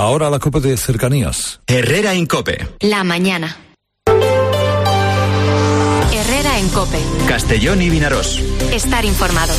Ahora la COPE de cercanías. Herrera en COPE. La mañana. Herrera en COPE. Castellón y Vinaròs. Estar informado.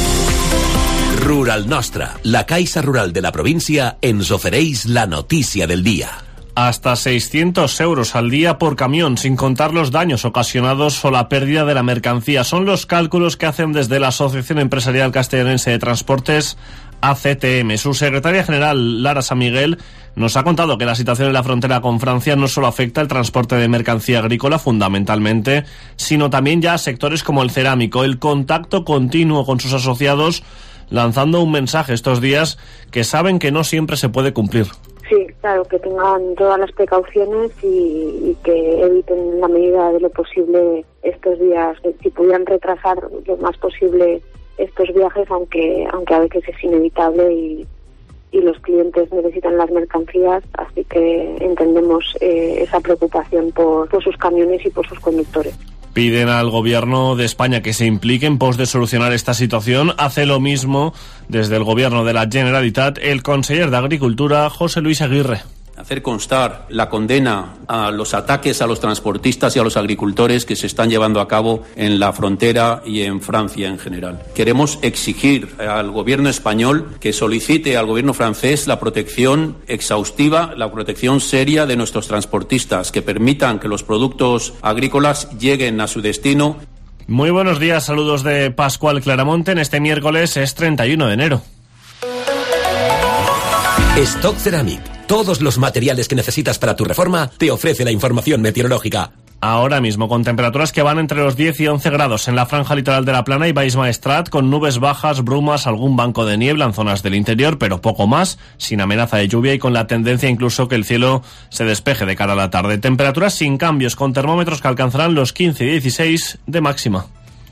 Rural Nostra, la Caixa Rural de la província, ens ofereix la notícia del día. Hasta 600 euros al día por camión, sin contar los daños ocasionados o la pérdida de la mercancía. Son los cálculos que hacen desde la Asociación Empresarial Castellonense de Transportes, ACTM. Su secretaria general, Lara San Miguel, nos ha contado que la situación en la frontera con Francia no solo afecta el transporte de mercancía agrícola, fundamentalmente, sino también ya a sectores como el cerámico. El contacto continuo con sus asociados, lanzando un mensaje estos días que saben que no siempre se puede cumplir. Sí, claro, que tengan todas las precauciones y que eviten en la medida de lo posible estos días, si pudieran retrasar lo más posible estos viajes, aunque a veces es inevitable y los clientes necesitan las mercancías, así que entendemos esa preocupación por sus camiones y por sus conductores. Piden al gobierno de España que se implique en pos de solucionar esta situación. Hace lo mismo desde el gobierno de la Generalitat el conseller de Agricultura, José Luis Aguirre. Hacer constar la condena a los ataques a los transportistas y a los agricultores que se están llevando a cabo en la frontera y en Francia en general. Queremos exigir al gobierno español que solicite al gobierno francés la protección exhaustiva, la protección seria de nuestros transportistas, que permitan que los productos agrícolas lleguen a su destino. Muy buenos días, saludos de Pascual Claramonte. En este miércoles es 31 de enero. Stock Ceramic. Todos los materiales que necesitas para tu reforma te ofrece la información meteorológica. Ahora mismo con temperaturas que van entre los 10 y 11 grados en la franja litoral de la Plana y Baix Maestrat, con nubes bajas, brumas, algún banco de niebla en zonas del interior, pero poco más, sin amenaza de lluvia y con la tendencia incluso que el cielo se despeje de cara a la tarde. Temperaturas sin cambios, con termómetros que alcanzarán los 15 y 16 de máxima.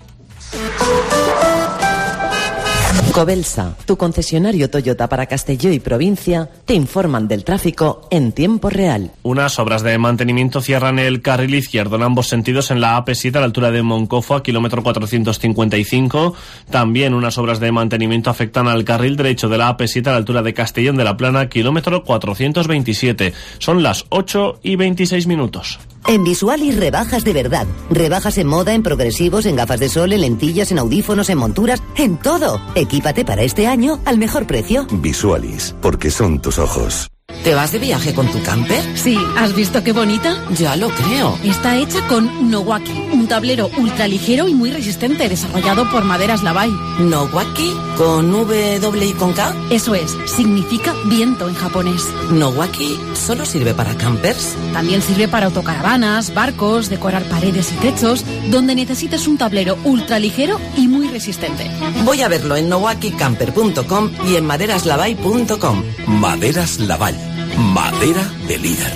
Cobelsa, tu concesionario Toyota para Castelló y provincia, te informan del tráfico en tiempo real. Unas obras de mantenimiento cierran el carril izquierdo en ambos sentidos en la AP7 a la altura de Moncofa, kilómetro 455. También unas obras de mantenimiento afectan al carril derecho de la AP7 a la altura de Castellón de la Plana, kilómetro 427. Son las 8:26. En Visualis rebajas de verdad. Rebajas en moda, en progresivos, en gafas de sol, en lentillas, en audífonos, en monturas, en todo. Equípate para este año al mejor precio. Visualis, porque son tus ojos. ¿Te vas de viaje con tu camper? Sí, ¿has visto qué bonita? Ya lo creo. Está hecha con Nowaki, un tablero ultraligero y muy resistente, desarrollado por Maderas Lavai. ¿Nowaki? ¿Con W y con K? Eso es, significa viento en japonés. ¿Nowaki solo sirve para campers? También sirve para autocaravanas, barcos, decorar paredes y techos, donde necesites un tablero ultraligero y muy resistente. Voy a verlo en nowakicamper.com y en maderaslavai.com. Maderas Lavai. Madera de líder.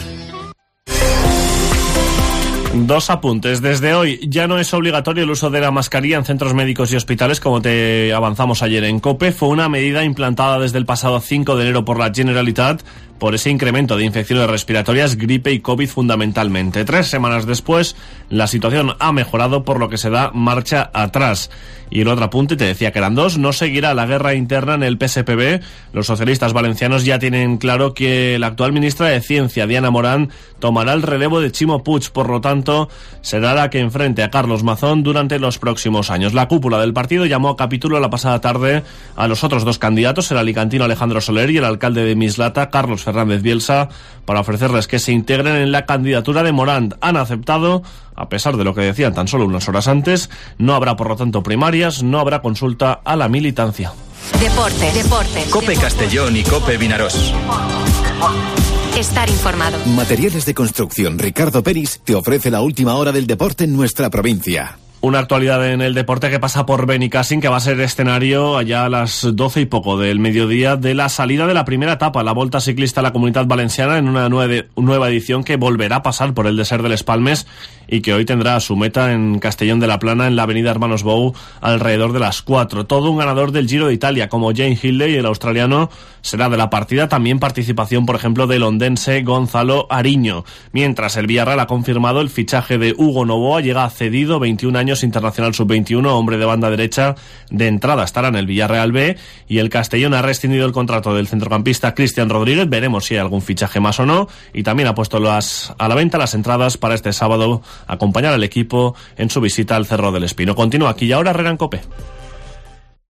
Dos apuntes. Desde hoy ya no es obligatorio el uso de la mascarilla en centros médicos y hospitales, como te avanzamos ayer en COPE. Fue una medida implantada desde el pasado 5 de enero por la Generalitat por ese incremento de infecciones respiratorias, gripe y COVID fundamentalmente. 3 semanas después, la situación ha mejorado, por lo que se da marcha atrás. Y el otro apunte, te decía que eran dos, no seguirá la guerra interna en el PSPB. Los socialistas valencianos ya tienen claro que la actual ministra de Ciencia, Diana Morán, tomará el relevo de Chimo Puig, por lo tanto, será la que enfrente a Carlos Mazón durante los próximos años. La cúpula del partido llamó a capítulo la pasada tarde a los otros dos candidatos, el alicantino Alejandro Soler y el alcalde de Mislata, Carlos Fernández Bielsa, para ofrecerles que se integren en la candidatura de Morán. Han aceptado, a pesar de lo que decían tan solo unas horas antes. No habrá, por lo tanto, primarias, no habrá consulta a la militancia. Deporte. COPE Castellón y COPE Vinaròs. Estar informado. Materiales de construcción Ricardo Peris te ofrece la última hora del deporte en nuestra provincia. Una actualidad en el deporte que pasa por Benicàssim, que va a ser escenario allá a las 12 y poco del mediodía de la salida de la primera etapa, la Volta Ciclista a la Comunitat Valenciana, en una nueva edición que volverá a pasar por el desert de Les Palmes y que hoy tendrá su meta en Castellón de la Plana, en la avenida Hermanos Bou, alrededor de las 4. Todo un ganador del Giro de Italia, como Jane Hindley, el australiano, será de la partida. También participación, por ejemplo, del ondense Gonzalo Ariño. Mientras el Villarreal ha confirmado el fichaje de Hugo Novoa, llega cedido, 21 años, internacional sub-21, hombre de banda derecha, de entrada estará en el Villarreal B, y el Castellón ha rescindido el contrato del centrocampista Cristian Rodríguez. Veremos si hay algún fichaje más o no, y también ha puesto a la venta las entradas para este sábado acompañar al equipo en su visita al Cerro del Espino. Continúa aquí y ahora Herrera en COPE.